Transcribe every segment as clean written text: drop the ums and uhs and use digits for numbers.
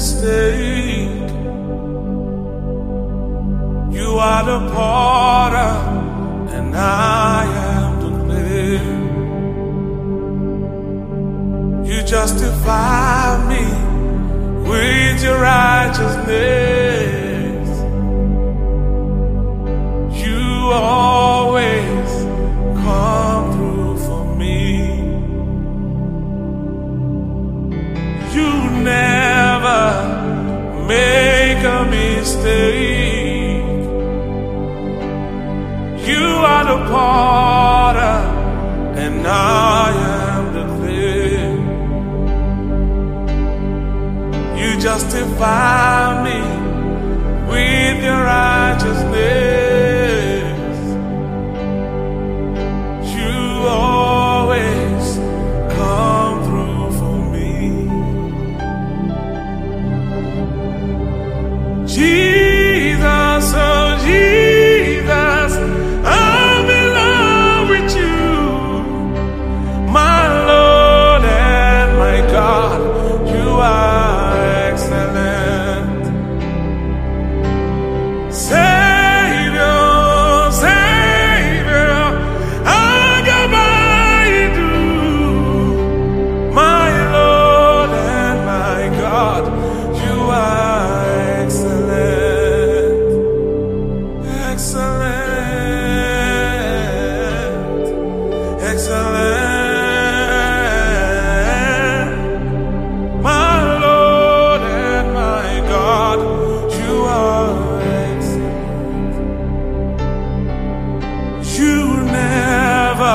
mistake. You are the potter, and I am the clay. You justify me with your righteousness. You always come through for me. You never make a mistake. You are the potter, and I am the clay. You justify me with your righteousness. You always come through for me. Jesus, oh Jesus, I'm in love with you, my Lord and my God. You are excellent. Savior, Savior, Agabayidu, my Lord and my God. You are excellent, excellent, excellent. My Lord and my God, you are excellent. You never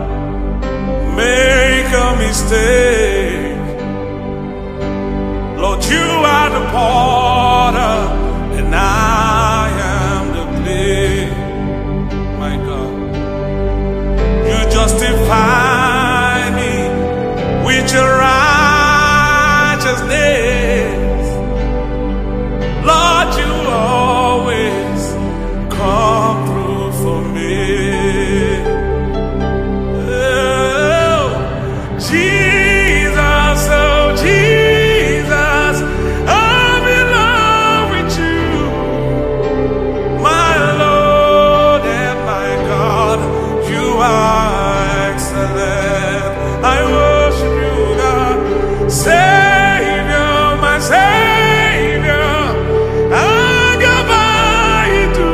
make a mistake. Lord, you are the potter, and I am the clay. My God, you justify me with your righteousness. Lord, you always come through for me. Oh, Jesus, oh Jesus, I'm in love with you, my Lord and my God. You are excellent. I worship you, God. Savior, my Savior, Agabayidu,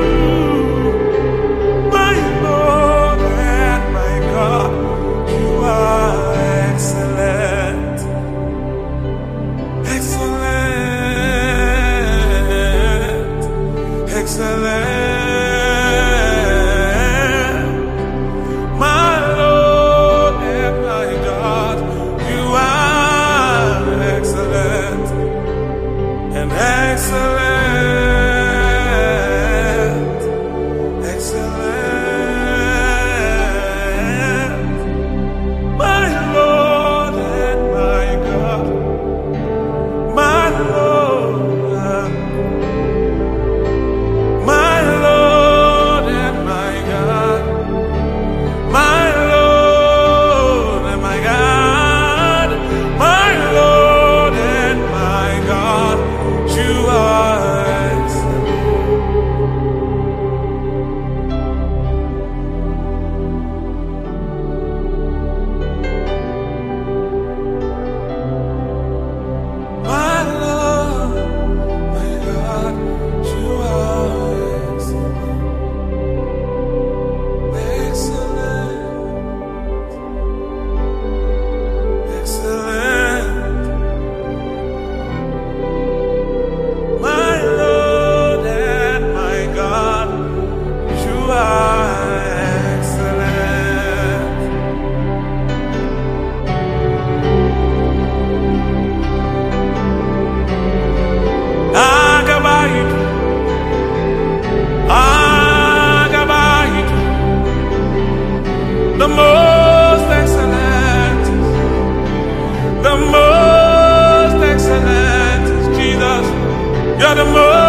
my Lord and my God. You are excellent, excellent, excellent. My Lord and my God, you are excellent and excellent, excellent. My Lord and my God, my Lord, my Lord and my God, my Lord and my God, my Lord and my God, you are excellent. My Lord, my God, you are excellent, excellent, excellent. My Lord and my God, you are excellent. Agabayidu, Agabayidu, the most excellent, the most excellent is Jesus. You're the most